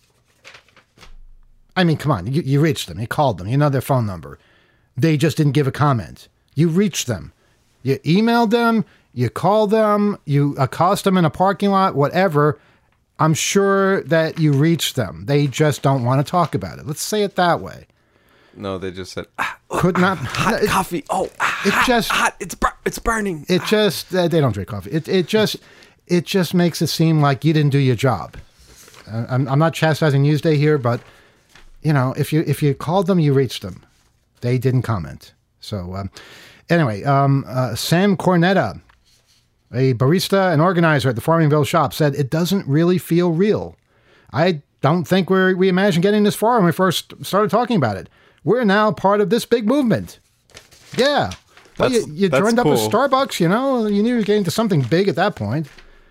I mean, come on, you, you reached them, you called them, you know their phone number. They just didn't give a comment. You reached them. You emailed them, you called them, you accosted them in a parking lot, whatever. I'm sure that you reached them. They just don't want to talk about it. Let's say it that way. No, they just said, ah, could not. Ah, hot it, coffee. Oh, ah, it hot, just, hot. It's, bur- it's burning. It just, uh, they don't drink coffee. It, it just, it just makes it seem like you didn't do your job. Uh, I'm, I'm not chastising Newsday here, but you know, if you, if you called them, you reached them. They didn't comment. So, um, anyway, um, uh, Sam Cornetta, a barista and organizer at the Farmingville shop, said it doesn't really feel real. I don't think we we imagined getting this far when we first started talking about it. We're now part of this big movement. Yeah. Well, that's, you you that's joined cool. up with Starbucks, you know, you knew you were getting to something big at that point.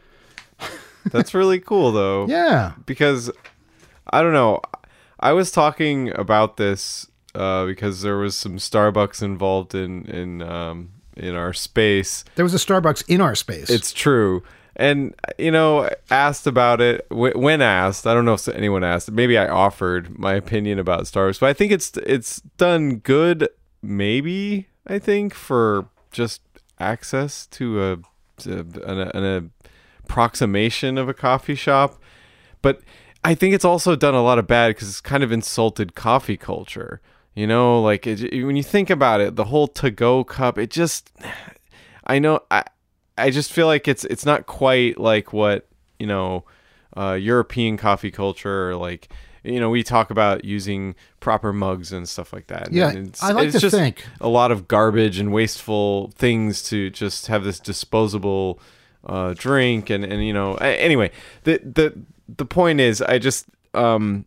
That's really cool, though. Yeah. Because, I don't know, I was talking about this uh, because there was some Starbucks involved in, in, um, in our space. There was a Starbucks in our space. It's true. And, you know, asked about it, when asked, I don't know if anyone asked, maybe I offered my opinion about Starbucks, but I think it's it's done good, maybe, I think, for just access to a, to an, an approximation of a coffee shop. But I think it's also done a lot of bad because it's kind of insulted coffee culture. You know, like, it, when you think about it, the whole to-go cup, it just, I know, I I just feel like it's it's not quite like what, you know, uh, European coffee culture, or like, you know, we talk about using proper mugs and stuff like that. Yeah, and it's, I like it's to just think. a lot of garbage and wasteful things to just have this disposable uh, drink. And, and, you know, anyway, the, the, the point is, I just, um,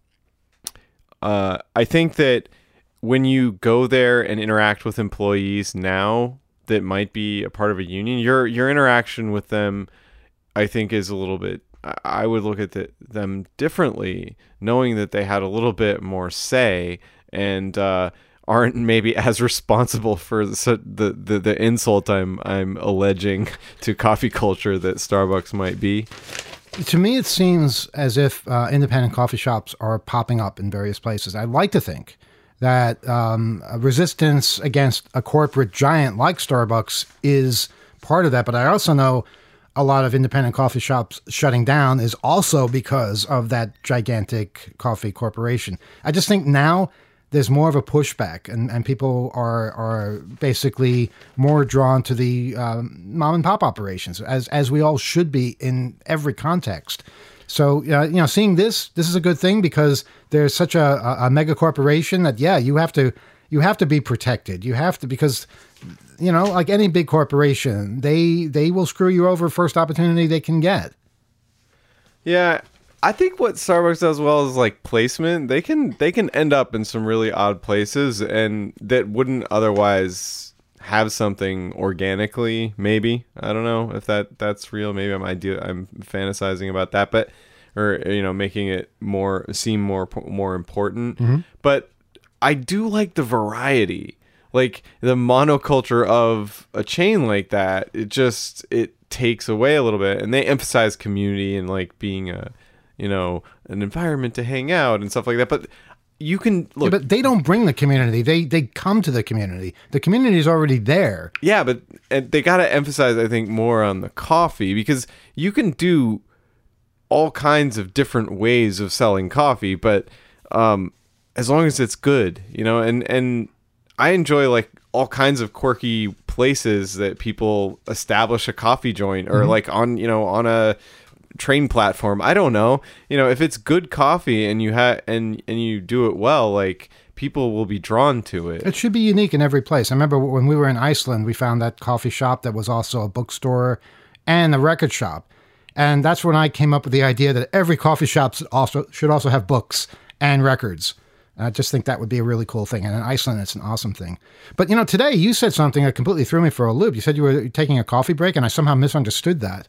uh, I think that when you go there and interact with employees now that might be a part of a union, your your interaction with them, I think, is a little bit, I would look at the, them differently, knowing that they had a little bit more say and uh, aren't maybe as responsible for the, the the the insult I'm I'm alleging to coffee culture that Starbucks might be. To me, it seems as if uh, independent coffee shops are popping up in various places. I'd like to think that um, resistance against a corporate giant like Starbucks is part of that. But I also know a lot of independent coffee shops shutting down is also because of that gigantic coffee corporation. I just think now there's more of a pushback, and, and people are are basically more drawn to the um, mom and pop operations, as as we all should be in every context. So, uh, you know, seeing this, this is a good thing because there's such a, a, a mega corporation that, yeah, you have to you have to be protected. You have to, because, you know, like any big corporation, they they will screw you over first opportunity they can get. Yeah, I think what Starbucks does well is like placement. They can they can end up in some really odd places and that wouldn't otherwise have something organically. Maybe, I don't know if that that's real. Maybe I'm idea I'm fantasizing about that, but or you know, making it more seem more more important. Mm-hmm. But I do like the variety, like the monoculture of a chain like that. It just it takes away a little bit, and they emphasize community and like being a, you know, an environment to hang out and stuff like that. But you can look, yeah, but they don't bring the community. They they come to the community. The community is already there. Yeah, but they got to emphasize, I think, more on the coffee, because you can do all kinds of different ways of selling coffee, but um, as long as it's good, you know. And and I enjoy like all kinds of quirky places that people establish a coffee joint, or mm-hmm. like on you know on a train platform. I don't know. You know, if it's good coffee and you have and and you do it well, like people will be drawn to it. It should be unique in every place. I remember when we were in Iceland, we found that coffee shop that was also a bookstore and a record shop. And that's when I came up with the idea that every coffee shop should also should also have books and records. I just think that would be a really cool thing. And in Iceland, it's an awesome thing. But, you know, today you said something that completely threw me for a loop. You said you were taking a coffee break, and I somehow misunderstood that.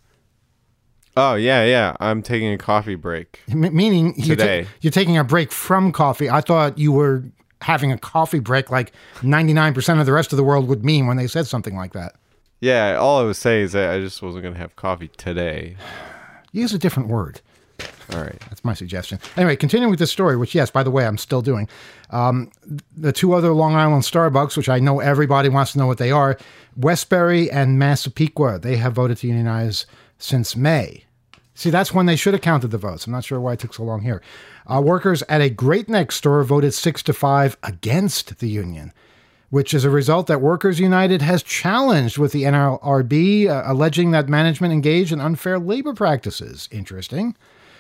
Oh, yeah, yeah. I'm taking a coffee break. M- meaning you're, today. ta- you're taking a break from coffee. I thought you were having a coffee break like ninety-nine percent of the rest of the world would mean when they said something like that. Yeah, all I was saying is that I just wasn't going to have coffee today. Use a different word. All right. That's my suggestion. Anyway, continuing with this story, which, yes, by the way, I'm still doing. Um, the two other Long Island Starbucks, which I know everybody wants to know what they are, Westbury and Massapequa, they have voted to unionize since May. See, that's when they should have counted the votes. I'm not sure why it took so long here. Uh, workers at a Great Neck store voted six to five against the union, which is a result that Workers United has challenged with the N L R B, uh, alleging that management engaged in unfair labor practices. Interesting.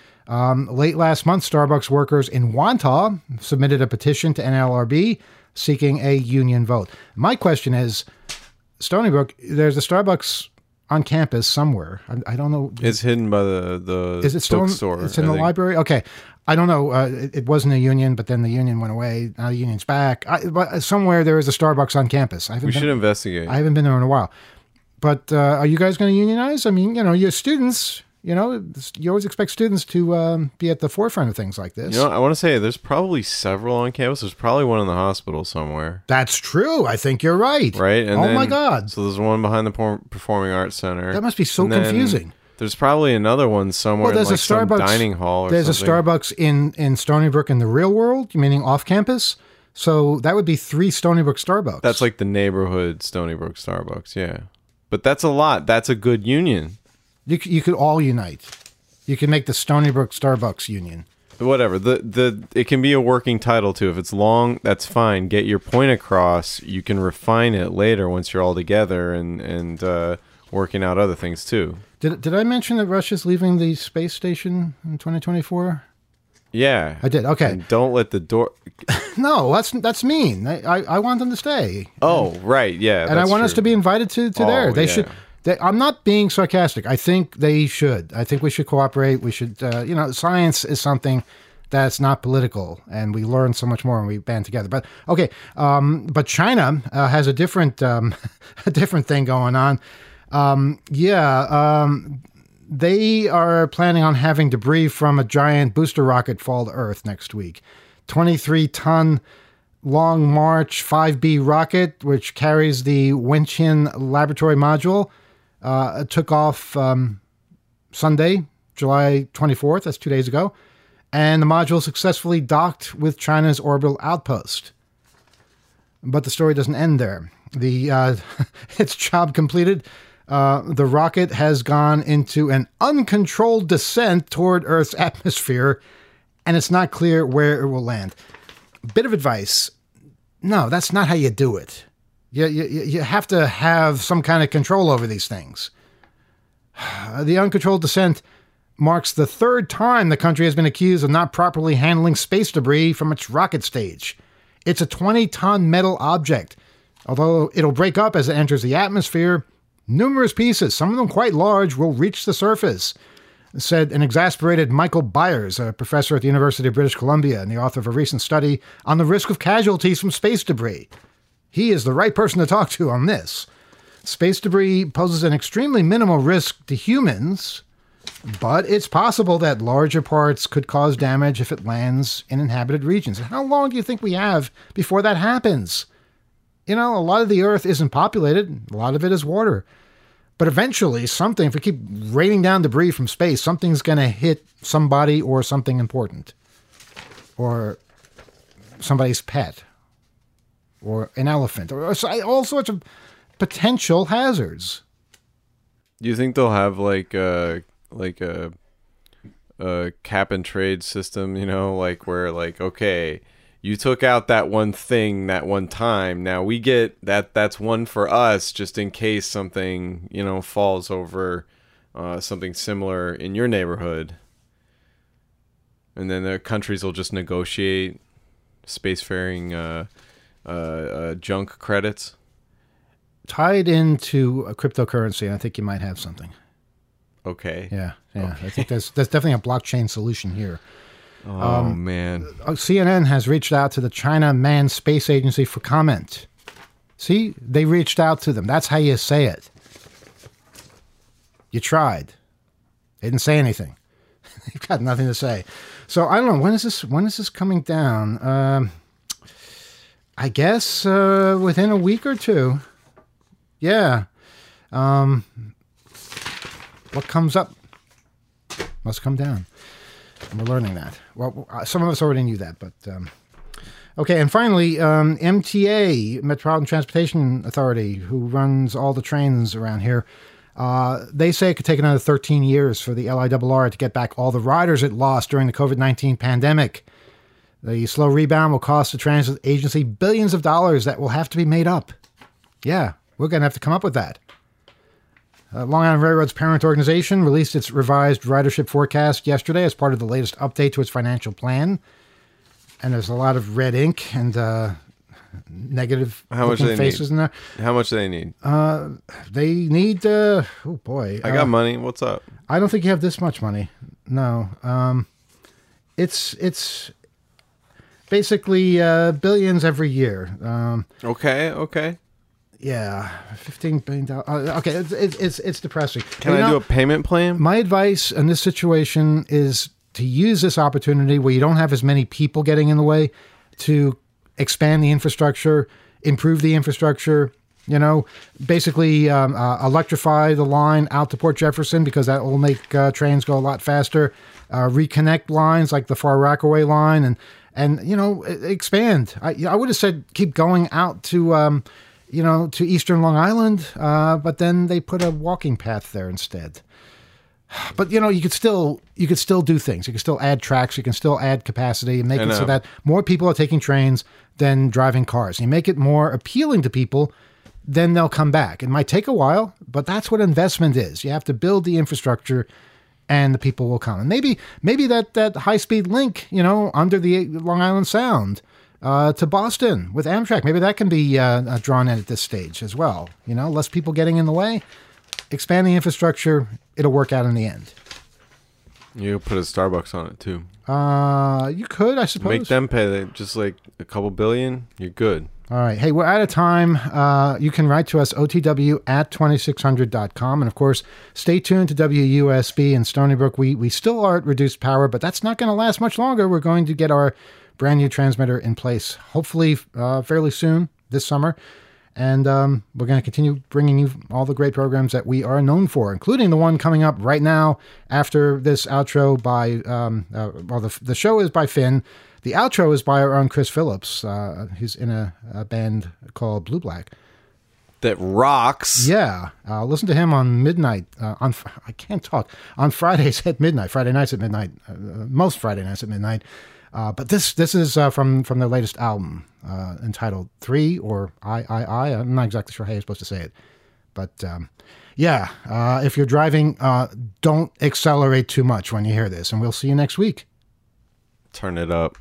Um, late last month, Starbucks workers in Wantagh submitted a petition to N L R B seeking a union vote. My question is, Stony Brook, there's a Starbucks on campus somewhere. I, I don't know. It's hidden by the, the is it still bookstore. In, it's in I the think. library? Okay. I don't know. Uh, it, it wasn't a union, but then the union went away. Now the union's back. I, but somewhere there is a Starbucks on campus. I haven't We been, should investigate. I haven't been there in a while. But uh, are you guys going to unionize? I mean, you know, you're students. You know, you always expect students to um, be at the forefront of things like this. You know, I want to say there's probably several on campus. There's probably one in the hospital somewhere. That's true. I think you're right. Right? And oh, then, my God. So there's one behind the por- Performing Arts Center. That must be so And then confusing. There's probably another one somewhere Well, there's in like a Starbucks some dining hall or There's something. a Starbucks in, in Stony Brook in the real world, meaning off campus. So that would be three Stony Brook Starbucks. That's like the neighborhood Stony Brook Starbucks, yeah. But that's a lot. That's a good union. You, c- you could all unite. You can make the Stony Brook Starbucks Union. Whatever. The the it can be a working title too. If it's long, that's fine. Get your point across. You can refine it later once you're all together and and uh, working out other things too. Did did I mention that Russia's leaving the space station in twenty twenty-four? Yeah, I did. Okay. And don't let the door. No, that's that's mean. I, I, I want them to stay. Oh, right. Yeah, and I want us to be invited to, to Oh, there. They yeah. should. They, I'm not being sarcastic. I think they should. I think we should cooperate. We should, uh, you know, science is something that's not political, and we learn so much more when we band together. But okay, um, but China uh, has a different, um, a different thing going on. Um, yeah, um, they are planning on having debris from a giant booster rocket fall to Earth next week. twenty-three ton. Long March five B rocket, which carries the Wenqian laboratory module, uh, took off um, Sunday, July twenty-fourth. That's two days ago. And the module successfully docked with China's orbital outpost. But the story doesn't end there. The uh, its job completed. Uh, the rocket has gone into an uncontrolled descent toward Earth's atmosphere, and it's not clear where it will land. Bit of advice. No, that's not how you do it. You, you, you have to have some kind of control over these things. The uncontrolled descent marks the third time the country has been accused of not properly handling space debris from its rocket stage. It's a twenty ton metal object. Although it'll break up as it enters the atmosphere, numerous pieces, some of them quite large, will reach the surface, said an exasperated Michael Byers, a professor at the University of British Columbia and the author of a recent study on the risk of casualties from space debris. He is the right person to talk to on this. Space debris poses an extremely minimal risk to humans, but it's possible that larger parts could cause damage if it lands in inhabited regions. And how long do you think we have before that happens? You know, a lot of the Earth isn't populated. A lot of it is water. But eventually, something, if we keep raining down debris from space, something's going to hit somebody or something important. Or somebody's pet. Or an elephant. Or all sorts of potential hazards. Do you think they'll have like a like a a cap and trade system? You know, like where like okay, you took out that one thing that one time. Now we get that. That's one for us, just in case something you know falls over uh, something similar in your neighborhood, and then the countries will just negotiate spacefaring uh, uh, uh, junk credits. Tied into a cryptocurrency, I think you might have something. Okay. Yeah, yeah. Okay. I think there's there's definitely a blockchain solution here. Oh, Um, man. C N N has reached out to the China Manned Space Agency for comment. See, they reached out to them. That's how you say it. You tried. They didn't say anything. They've got nothing to say. So I don't know. When is this? When is this coming down? Um, I guess uh, within a week or two. Yeah. Um, what comes up must come down. And we're learning that. Well, some of us already knew that, but um, okay. And finally, um, M T A, Metropolitan Transportation Authority, who runs all the trains around here, uh, they say it could take another thirteen years for the L I R R to get back all the riders it lost during the COVID nineteen pandemic. The slow rebound will cost the transit agency billions of dollars that will have to be made up. Yeah, we're going to have to come up with that. Uh, Long Island Railroad's parent organization released its revised ridership forecast yesterday as part of the latest update to its financial plan. And there's a lot of red ink and uh, negative How much do they faces need? in there. How much do they need? Uh, they need, uh, oh boy. I got uh, money. What's up? I don't think you have this much money. No. Um, it's, it's basically uh, billions every year. Um, Okay, okay. yeah, fifteen billion dollars. Uh, okay, it's, it's, it's, it's depressing. Can You I know, do a payment plan? My advice in this situation is to use this opportunity where you don't have as many people getting in the way to expand the infrastructure, improve the infrastructure, you know, basically um, uh, electrify the line out to Port Jefferson because that will make uh, trains go a lot faster, uh, reconnect lines like the Far Rockaway line and, and you know, expand. I, I would have said keep going out to, um, you know, to Eastern Long Island, uh, but then they put a walking path there instead. But you know, you could still you could still do things. You can still add tracks. You can still add capacity and make I it so know. that more people are taking trains than driving cars. You make it more appealing to people, then they'll come back. It might take a while, but that's what investment is. You have to build the infrastructure, and the people will come. And maybe maybe that that high speed link, you know, under the Long Island Sound uh, to Boston with Amtrak, maybe that can be uh, drawn in at this stage as well. You know, less people getting in the way. Expand the infrastructure, it'll work out in the end. You put a Starbucks on it too. Uh, you could, I suppose. Make them pay they- just like a couple billion. You're good. All right. Hey, we're out of time. Uh, you can write to us, O T W at twenty-six hundred dot com. And of course, stay tuned to W U S B in Stony Brook. We, we still are at reduced power, but that's not going to last much longer. We're going to get our brand new transmitter in place, hopefully uh, fairly soon this summer. And um, we're going to continue bringing you all the great programs that we are known for, including the one coming up right now after this outro by, um, uh, well, the, the show is by Finn. The outro is by our own Chris Phillips. Uh, he's in a, a band called Blue Black. That rocks. Yeah. Uh, listen to him on midnight. Uh, on I can't talk. On Fridays at midnight. Friday nights at midnight. Uh, most Friday nights at midnight. Uh, but this this is uh, from, from their latest album uh, entitled Three or I, I, I. I'm not exactly sure how you're supposed to say it. But um, yeah, uh, if you're driving, uh, don't accelerate too much when you hear this. And we'll see you next week. Turn it up.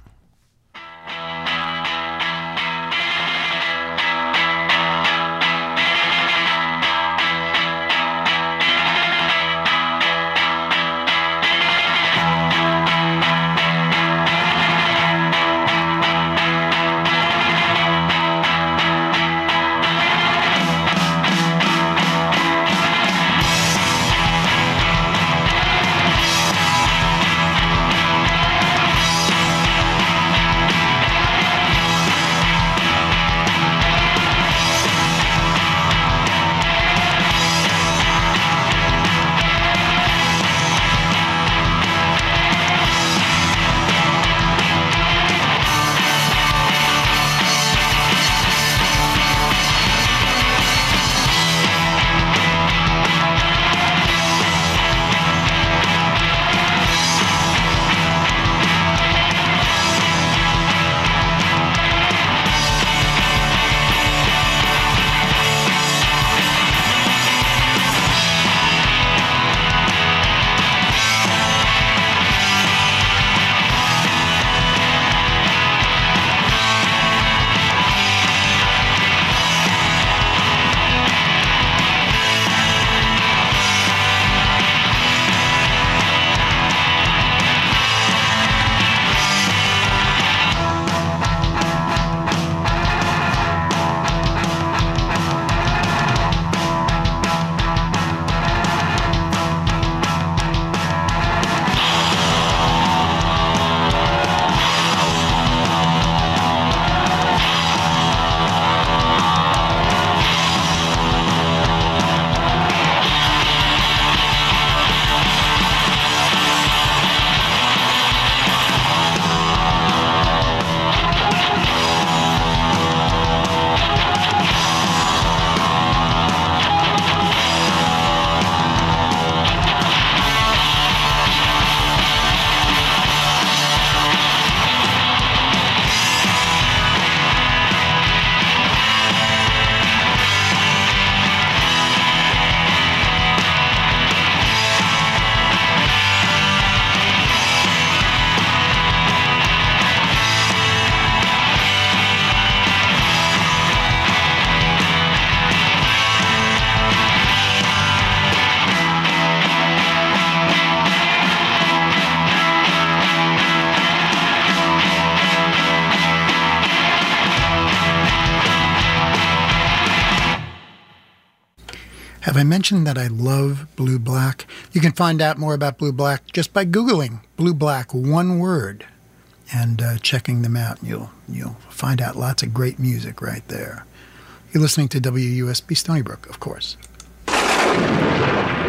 Have I mentioned that I love Blue Black? You can find out more about Blue Black just by Googling Blue Black, one word, and uh, checking them out. You'll you'll find out lots of great music right there. You're listening to W U S B Stony Brook, of course.